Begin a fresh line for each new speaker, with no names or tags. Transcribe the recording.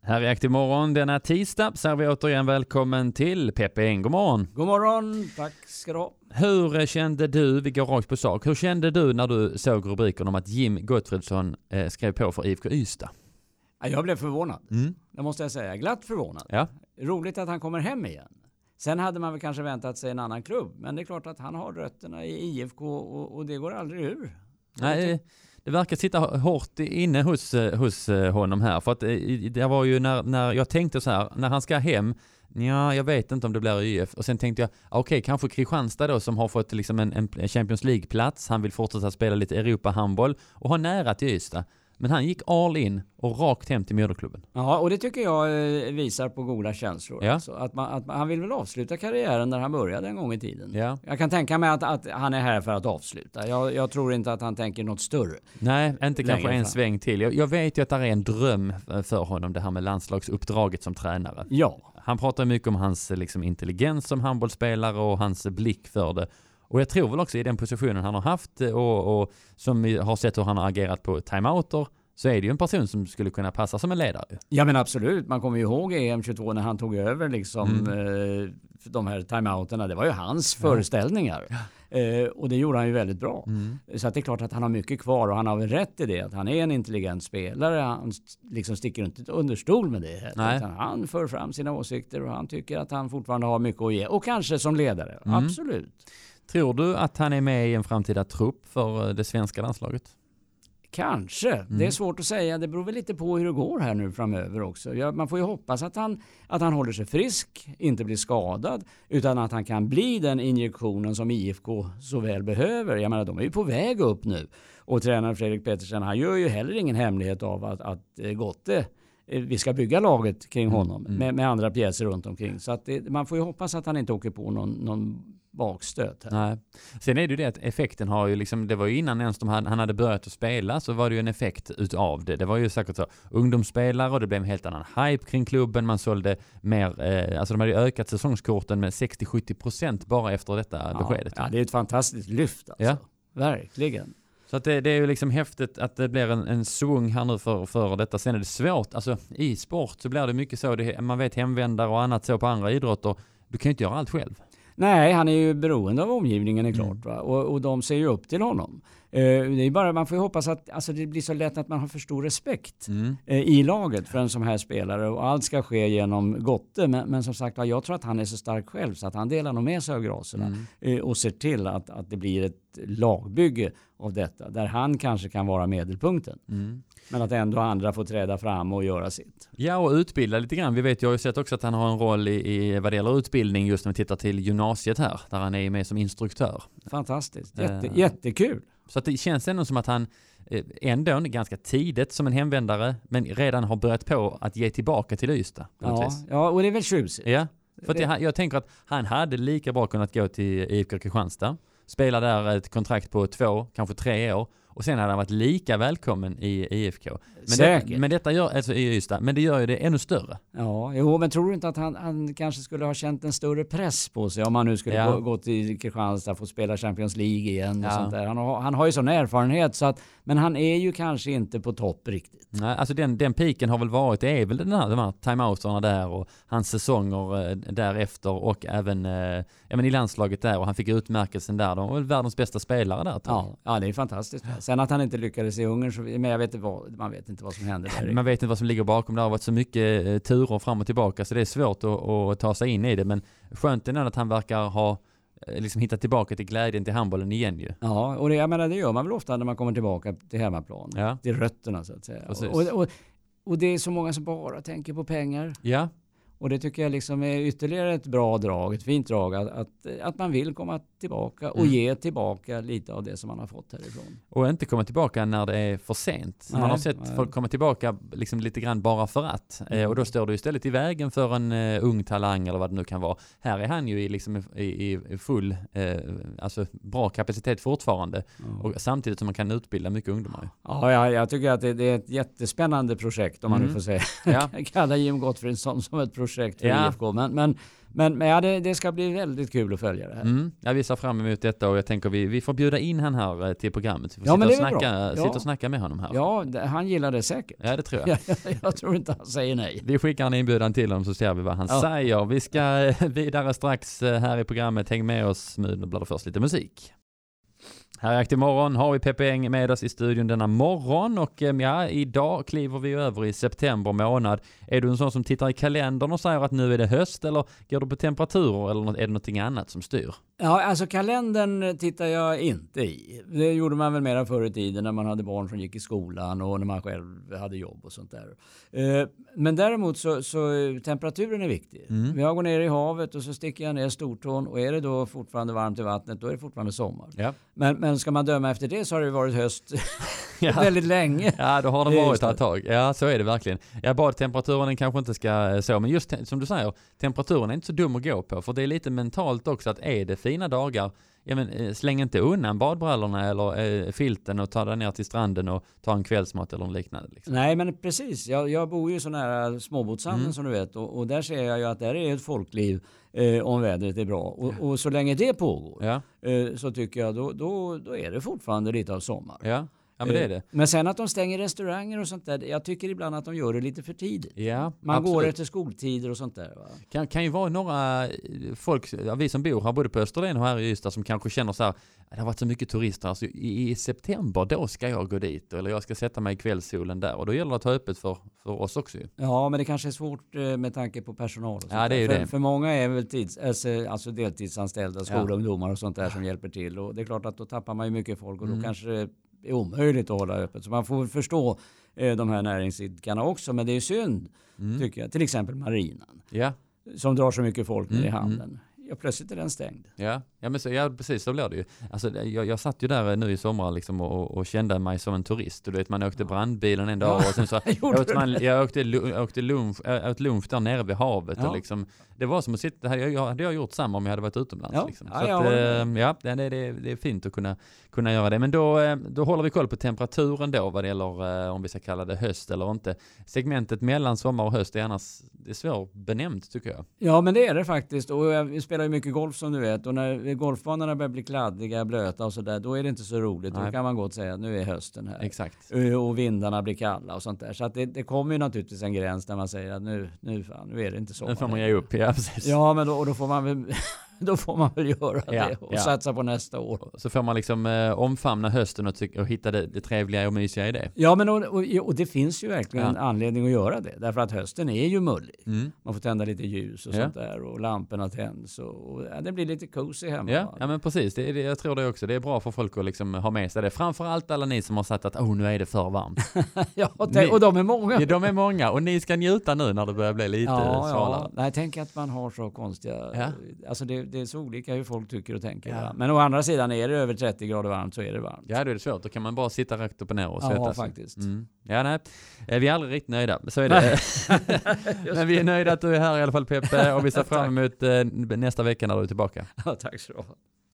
Här är Aktiv morgon, denna tisdag säger vi återigen välkommen till Peppe Eng. God morgon.
God morgon, tack ska du ha.
Hur kände du, vi går rakt på sak, hur kände du när du såg rubriken om att Jim Gottfridsson skrev på för IFK Ystad?
Jag blev förvånad, det måste jag säga. Glatt förvånad.
Ja.
Roligt att han kommer hem igen. Sen hade man väl kanske väntat sig en annan klubb. Men det är klart att han har rötterna i IFK och det går aldrig ur.
Nej, det verkar sitta hårt inne hos honom här. För att det var ju när jag tänkte så här, när han ska hem, ja, jag vet inte om det blir IF. Och sen tänkte jag, okej, kanske Kristianstad då som har fått liksom en Champions League-plats. Han vill fortsätta spela lite Europa-handboll och ha nära till Ystad. Men han gick all in och rakt hem till moderklubben.
Ja, och det tycker jag visar på goda känslor.
Ja.
Alltså, att han vill väl avsluta karriären där han började en gång i tiden.
Ja.
Jag kan tänka mig att han är här för att avsluta. Jag tror inte att han tänker något större.
Nej, inte kanske en
fram.
sväng till. Jag vet ju att det är en dröm för honom, det här med landslagsuppdraget som tränare.
Ja.
Han pratar mycket om hans liksom, intelligens som handbollsspelare och hans blick för det. Och jag tror väl också i den positionen han har haft och som vi har sett hur han har agerat på timeouter, så är det ju en person som skulle kunna passa som en ledare.
Ja, men absolut. Man kommer ju ihåg EM22 när han tog över liksom, de här timeouterna. Det var ju hans föreställningar. Och det gjorde han ju väldigt bra. Så att det är klart att han har mycket kvar och han har väl rätt i det. Att han är en intelligent spelare. Han liksom sticker inte under stol med det. Utan han för fram sina åsikter och han tycker att han fortfarande har mycket att ge. Och kanske som ledare. Absolut.
Tror du att han är med i en framtida trupp för det svenska landslaget?
Kanske. Det är svårt att säga. Det beror väl lite på hur det går här nu framöver också. Man får ju hoppas att han håller sig frisk, inte blir skadad, utan att han kan bli den injektionen som IFK så väl behöver. Jag menar, de är ju på väg upp nu. Och tränaren Fredrik Pettersen, han gör ju heller ingen hemlighet av att Gotte, vi ska bygga laget kring honom med andra pjäser runt omkring. Så att man får ju hoppas att han inte åker på någon bakstöt här.
Nej. Sen är det ju det att effekten har ju liksom, det var ju innan ens han hade börjat att spela så var det ju en effekt utav det. Det var ju säkert så ungdomsspelare och det blev en helt annan hype kring klubben. Man sålde mer, alltså de hade ju ökat säsongskorten med 60-70% bara efter detta beskedet.
Ja, det är ett fantastiskt lyft alltså.
Ja.
Verkligen.
Så att det är ju liksom häftigt att det blir en svung här nu för detta. Sen är det svårt, alltså i sport så blir det mycket så, man vet hemvändare och annat så på andra idrotter. Du kan ju inte göra allt själv.
Nej, han är ju beroende av omgivningen, är klart. Va? Och de ser ju upp till honom. Det är bara, man får ju hoppas att alltså, det blir så lätt att man har för stor respekt i laget för en sån här spelare. Och allt ska ske genom Gotte. Men som sagt, jag tror att han är så stark själv så att han delar nog med sig av graserna. Och ser till att det blir ett lagbygge av detta. Där han kanske kan vara medelpunkten. Men att ändå andra får träda fram och göra sitt.
Ja, och utbilda lite grann. Vi vet, jag har ju sett också att han har en roll i vad det gäller utbildning just när vi tittar till gymnasiet här. Där han är med som instruktör.
Fantastiskt. Jättekul.
Så att det känns ändå som att han ändå ganska tidigt som en hemvändare men redan har börjat på att ge tillbaka till Ystad.
Ja, och det är väl tjusigt.
Ja, för att jag tänker att han hade lika bra kunnat gå till IFK Kristianstad. Spela där ett kontrakt på 2, kanske 3 år. Och sen hade han varit lika välkommen i IFK. Men detta gör, alltså i Ystad, men det gör ju det ännu större.
Ja, men tror du inte att han kanske skulle ha känt en större press på sig om han nu skulle gå till Kristianstad och få spela Champions League igen och sånt där. Han har ju sån erfarenhet så att, men han är ju kanske inte på topp riktigt.
Nej, alltså den piken har väl varit, det är väl de här timeouterna där och hans säsonger därefter och även i landslaget där och han fick utmärkelsen där. De var väl världens bästa spelare där.
Ja, det är fantastiskt. Sen att han inte lyckades i Ungern, men man vet inte vad som hände där.
Man vet inte vad som ligger bakom. Det har varit så mycket turer fram och tillbaka så det är svårt att ta sig in i det. Men skönt är att han verkar ha liksom hittat tillbaka till glädjen till handbollen igen ju.
Ja, och det gör man väl ofta när man kommer tillbaka till hemmaplan.
Ja.
Till rötterna så att säga. Och det är så många som bara tänker på pengar.
Ja.
Och det tycker jag liksom är ytterligare ett bra drag, ett fint drag att man vill komma tillbaka och ge tillbaka lite av det som man har fått härifrån.
Och inte komma tillbaka när det är för sent. Man har sett folk komma tillbaka liksom lite grann bara för att. Och då står du istället i vägen för en ung talang eller vad det nu kan vara. Här är han ju i full alltså bra kapacitet fortfarande. Och samtidigt som man kan utbilda mycket ungdomar.
Ja, jag tycker att det är ett jättespännande projekt om man nu får säga. Kalla Jim Gottfridsson som ett projekt. projekt för IFK. Men ja, det ska bli väldigt kul att följa det här.
Jag ser fram emot detta och jag tänker vi får bjuda in han här till programmet. Vi
Ja, men det
får sitta och snacka med honom här.
Ja, han gillar det säkert.
Ja, det tror jag.
Jag tror inte han säger nej.
Vi skickar en inbjudan till honom så ser vi vad han säger. Vi ska vidare strax här i programmet. Häng med oss, nu blir det först lite musik. Här i Aktiv morgon har vi Peppe Eng med oss i studion denna morgon och idag kliver vi över i september månad. Är du en sån som tittar i kalendern och säger att nu är det höst eller går du på temperaturer eller är det någonting annat som styr?
Ja, alltså kalendern tittar jag inte i. Det gjorde man väl mera förr i tiden när man hade barn som gick i skolan och när man själv hade jobb och sånt där. Men däremot så temperaturen är viktig. Jag går ner i havet och så sticker jag ner stortån och är det då fortfarande varmt i vattnet, då är det fortfarande sommar.
Ja.
Men ska man döma efter det så har det varit höst väldigt länge.
Ja, då har det varit ett tag. Ja, så är det verkligen. Badtemperaturen den kanske inte ska så, men just som du säger, temperaturen är inte så dum att gå på, för det är lite mentalt också att är det fina dagar, släng inte undan badbrallorna eller filten och ta dig ner till stranden och ta en kvällsmat eller liknande. Liksom.
Nej, men precis. Jag bor ju så nära småbåtshamnen som du vet och där ser jag ju att där är ett folkliv om vädret är bra. Och så länge det pågår så tycker jag då är det fortfarande lite av sommar.
Ja. Ja, men det är det.
Men sen att de stänger restauranger och sånt där, jag tycker ibland att de gör det lite för tidigt.
Ja,
man
absolut.
går efter skoltider och sånt där. Va?
Kan ju vara några folk, vi som bor här både på Österlen och här i Ystad som kanske känner så här, det har varit så mycket turister, alltså i september då ska jag gå dit eller jag ska sätta mig i kvällssolen där och då gäller det att ha öppet för oss också ju.
Ja, men det kanske är svårt med tanke på personal. Och sånt
ja, det är ju det.
För många är väl alltså deltidsanställda, skolungdomar och sånt där som hjälper till och det är klart att då tappar man ju mycket folk och då kanske det är omöjligt att hålla öppet. Så man får förstå de här näringsidkarna också, men det är synd tycker jag. Till exempel marinan som drar så mycket folk ner i hamnen. Ja, plötsligt är den stängd.
Ja, men precis så blir det ju. Alltså, jag satt ju där nu i sommar liksom, och kände mig som en turist. Du vet, man åkte brandbilen en dag och sen så jag åkte lunch där nere vid havet. Och liksom, det var som att sitta, hade jag gjort samma om jag hade varit utomlands.
Ja.
Liksom. Så det är fint att kunna göra det. Men då håller vi koll på temperaturen då vad det gäller om vi ska kalla det höst eller inte. Segmentet mellan sommar och höst är svårt benämnt tycker jag.
Ja, men det är det faktiskt. Och vi spelar ju mycket golf som du vet. Och när golfbanorna börjar bli kladdiga, blöta och sådär, då är det inte så roligt. Nej. Då kan man gott säga att nu är hösten här.
Exakt.
Och vindarna blir kalla och sånt där. Så att det kommer ju naturligtvis en gräns där man säger att nu är det inte sommar.
Nu får man ge upp, ja precis.
Ja, men då får man väl... Då får man väl göra det och satsa på nästa år.
Så får man liksom omfamna hösten och hitta det trevliga och mysiga i det.
Ja, men och det finns ju verkligen anledning att göra det. Därför att hösten är ju mullig. Man får tända lite ljus och sånt där och lamporna tänds och det blir lite cozy hemma.
Ja, men precis. Jag tror det också. Det är bra för folk att liksom ha med sig det. Framförallt alla ni som har sagt att nu är det för varmt.
Och de är många.
Ja, de är många och ni ska njuta nu när det börjar bli lite svalare.
Ja. Nej, tänk att man har så konstiga... Alltså det är så olika hur folk tycker och tänker. Ja. Men å andra sidan är det över 30 grader varmt så är det varmt.
Ja, det är svårt. Då kan man bara sitta rakt upp och ner och svettas.
Ja, faktiskt.
Ja, nej. Vi är aldrig riktigt nöjda. Så är det. Men vi är nöjda att du är här i alla fall, Peppe. Och vi ser fram emot nästa vecka när du är tillbaka.
Ja, tack så mycket.